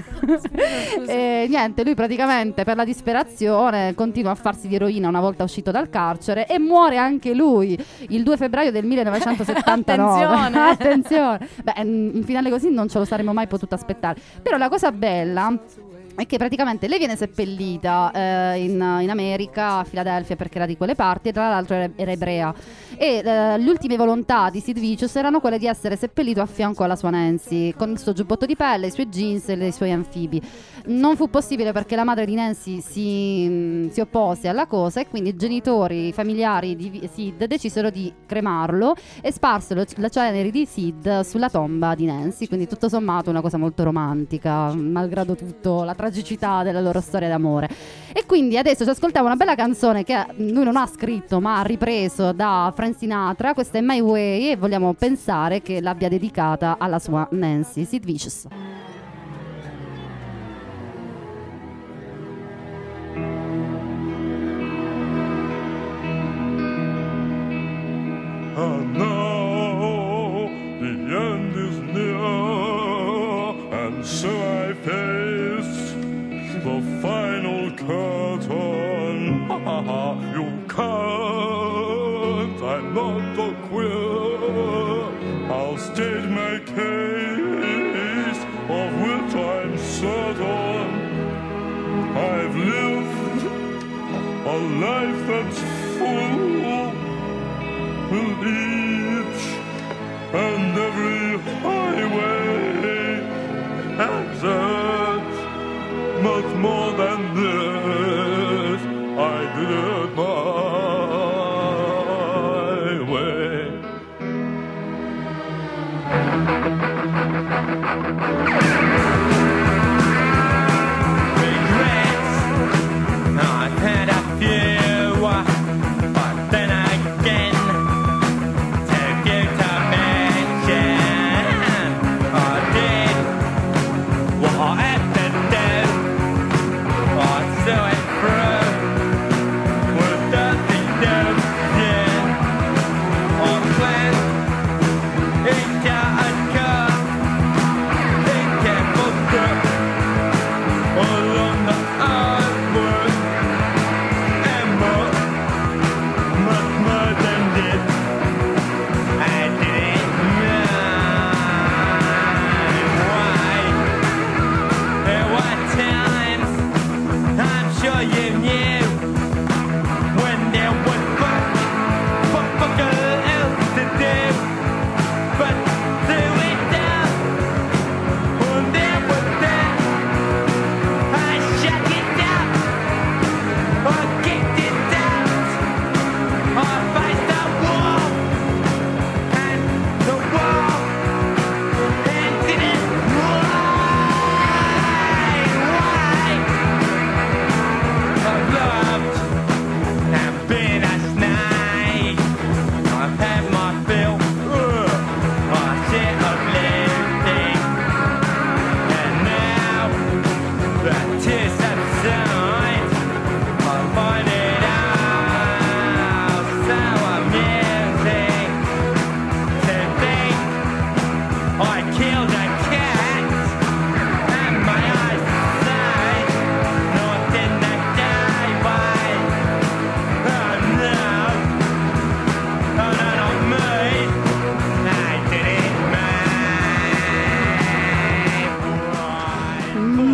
E niente, lui praticamente per la disperazione continua a farsi di eroina una volta uscito dal carcere e muore anche lui il due febbraio del millenovecentosettantanove. Attenzione. Attenzione. Beh, un finale così non ce lo saremmo mai potuto aspettare. Però la cosa bella è che praticamente lei viene seppellita eh, in, in America, a Filadelfia, perché era di quelle parti, e tra l'altro era, era ebrea. E eh, le ultime volontà di Sid Vicious erano quelle di essere seppellito a fianco alla sua Nancy, con il suo giubbotto di pelle, i suoi jeans e i suoi anfibi. Non fu possibile perché la madre di Nancy si, si oppose alla cosa, e quindi i genitori, i familiari di Sid decisero di cremarlo e sparsero le ceneri di Sid sulla tomba di Nancy. Quindi tutto sommato una cosa molto romantica, malgrado tutto la tragicità della loro storia d'amore. E quindi adesso ci ascoltiamo una bella canzone che lui non ha scritto ma ha ripreso da Frank Sinatra. Questa è My Way e vogliamo pensare che l'abbia dedicata alla sua Nancy. Sid Vicious. And now the end is near, and so I face the final curtain. You can't, I'm not a queer. I'll state my case, of which I'm certain. I've lived a life that's full, with each and every highway exit. Much more than this, I did it my way. Regrets, I've had a few, but then again, take you to mention, I did what I had to do. I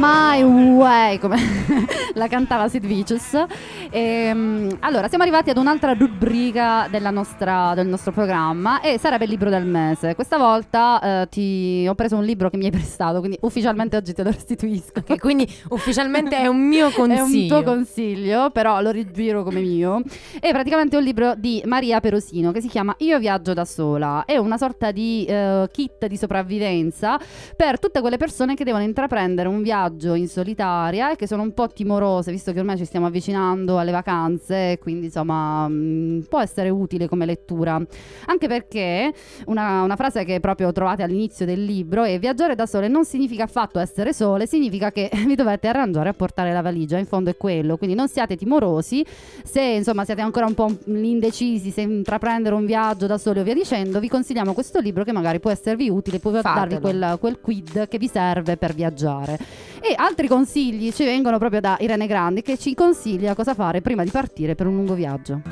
My Way, come la cantava Sid Vicious. E, allora, siamo arrivati ad un'altra rubrica della nostra, del nostro programma e sarebbe il libro del mese. Questa volta eh, ti ho preso un libro che mi hai prestato, quindi ufficialmente oggi te lo restituisco. Okay, quindi ufficialmente è un mio consiglio. È un tuo consiglio, però lo rigiro come mio. È praticamente un libro di Maria Perosino che si chiama Io viaggio da sola. È una sorta di uh, kit di sopravvivenza per tutte quelle persone che devono intraprendere un viaggio in solitaria e che sono un po' timorose, visto che ormai ci stiamo avvicinando alle vacanze, quindi insomma mh, può essere utile come lettura. Anche perché una, una frase che proprio trovate all'inizio del libro è: viaggiare da sole non significa affatto essere sole, significa che vi dovete arrangiare a portare la valigia, in fondo è quello, quindi non siate timorosi. Se insomma siete ancora un po' indecisi se intraprendere un viaggio da sole o via dicendo, vi consigliamo questo libro che magari può esservi utile, può Fatelo. darvi quel, quel quid che vi serve per viaggiare. E altri consigli ci vengono proprio da Irene Grandi, che ci consiglia cosa fare prima di partire per un lungo viaggio.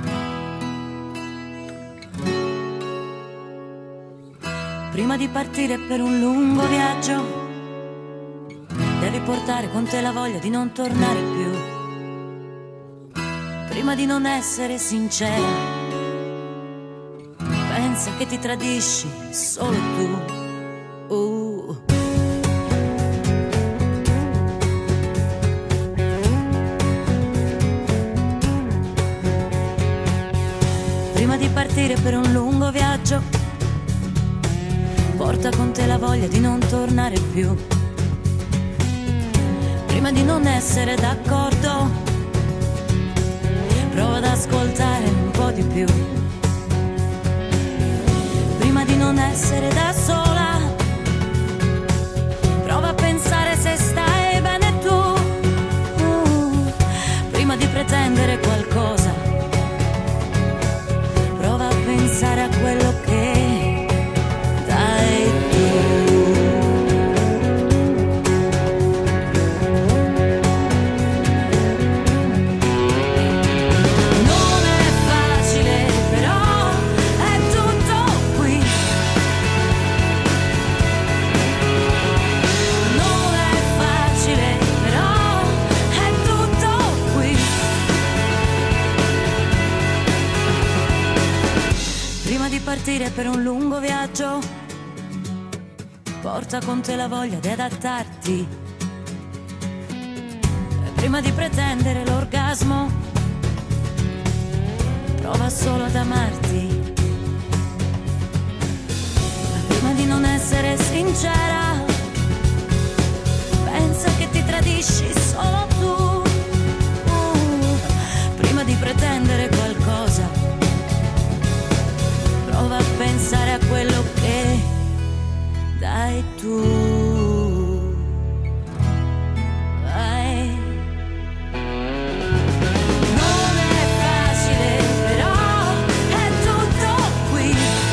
Prima di partire per un lungo viaggio devi portare con te la voglia di non tornare più. Prima di non essere sincera, pensa che ti tradisci solo tu. Uh. Prima di partire per un lungo viaggio, porta con te la voglia di non tornare più. Prima di non essere d'accordo, prova ad ascoltare un po' di più. Prima di non essere da sola, prova a pensare se stai bene tu. Uh, prima di pretendere qualcosa, prova a pensare a quello che dai tu. Partire per un lungo viaggio, porta con te la voglia di adattarti. E prima di pretendere l'orgasmo, prova solo ad amarti. Prima di non essere sincera, pensa che ti tradisci solo tu. Uh, prima di pretendere qualcosa, prova a pensare a quello che dai tu. Vai. Non è facile, però è tutto qui.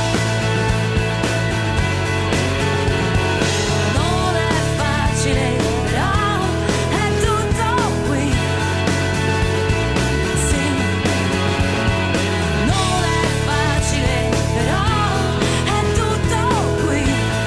Non è facile, però è tutto qui. Sì. Non è facile, però è tutto qui.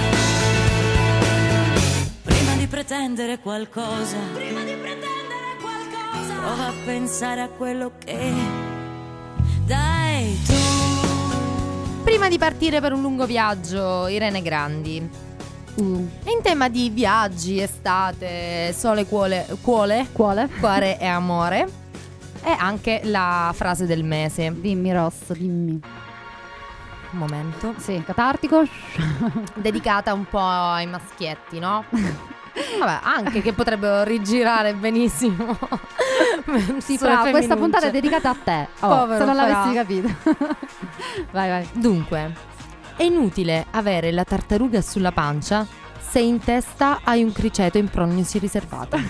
Prima di pretendere qualcosa, prima di pretendere qualcosa, prova a pensare a quello che dai tu. Prima di partire per un lungo viaggio, Irene Grandi. Uh. E in tema di viaggi, estate, sole, cuole, cuole, Quale? cuore e amore, è anche la frase del mese. Dimmi Ross, dimmi. Un momento. Sì, catartico. Dedicata un po' ai maschietti, no? Vabbè, anche che potrebbero rigirare benissimo. Sì, sulle però questa femminucce. puntata è dedicata a te. Oh, Povero se non Fra. l'avessi capito. Vai, vai. Dunque, è inutile avere la tartaruga sulla pancia se in testa hai un criceto in prognosi riservata.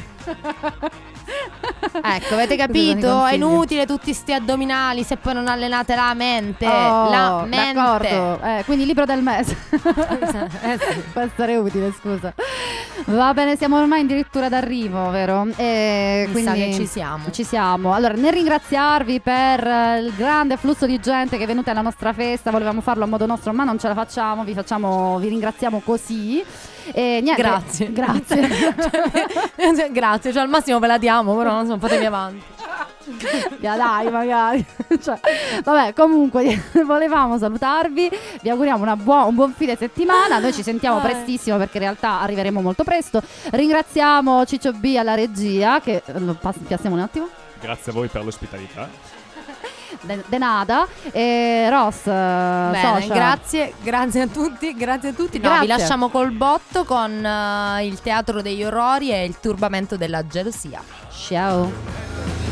Ecco, avete capito? È inutile tutti sti addominali se poi non allenate la mente. Oh, la mente. d'accordo. Eh, quindi libro del mese. Eh sì. Può essere utile, scusa. Va bene, siamo ormai addirittura d'arrivo, vero? E Mi quindi sa che ci siamo. Ci siamo. Allora, nel ringraziarvi per eh, il grande flusso di gente che è venuta alla nostra festa, volevamo farlo a modo nostro, ma non ce la facciamo. Vi facciamo, vi ringraziamo così. E niente, Grazie. Grazie. Cioè, Grazie, cioè al massimo ve la diamo, però non so, fatevi avanti. Ya dai, magari. Cioè, vabbè, comunque volevamo salutarvi. Vi auguriamo una buo- un buon fine settimana. Noi ci sentiamo prestissimo, perché in realtà arriveremo molto presto. Ringraziamo Ciccio B alla regia, che lo pass- passiamo un attimo. Grazie a voi per l'ospitalità. De, de nada. E Ross, Bene, social. grazie, grazie a tutti, grazie a tutti. No, Grazie. vi lasciamo col botto con uh, il Teatro degli Orrori e il Turbamento della Gelosia. Ciao.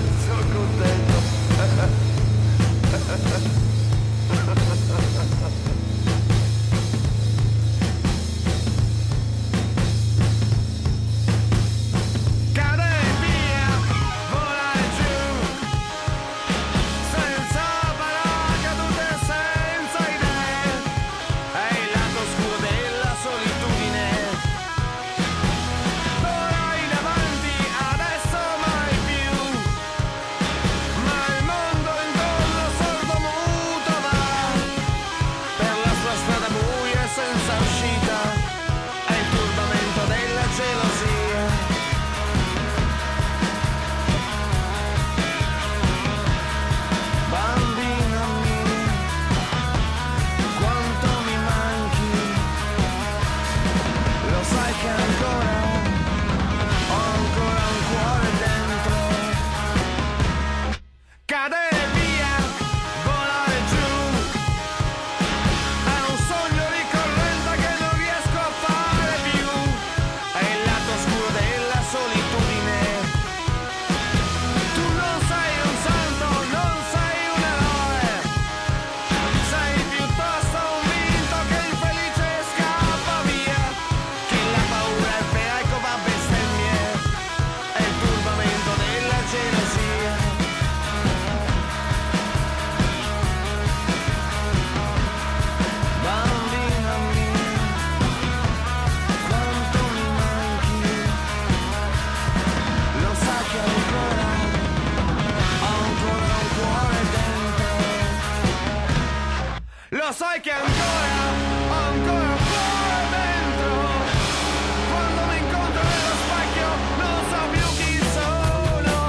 Lo sai che ancora, ancora un cuore dentro. Quando mi incontro nello specchio non so più chi sono,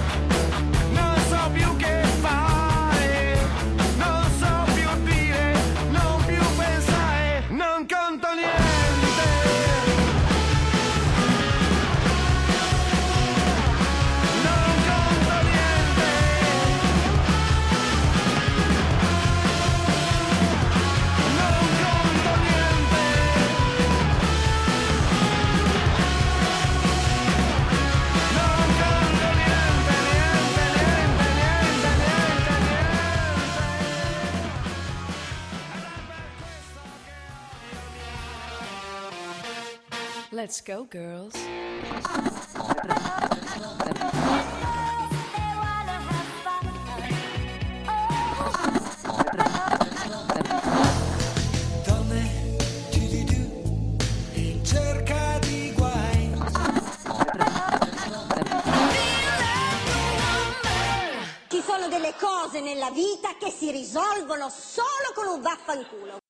non so più che fare, non so più dire, non più pensare, non conto niente. Non conto niente. Let's go, girls. Donne, tu-du-du, in cerca di guai. Ci sono delle cose nella vita che si risolvono solo con un vaffanculo.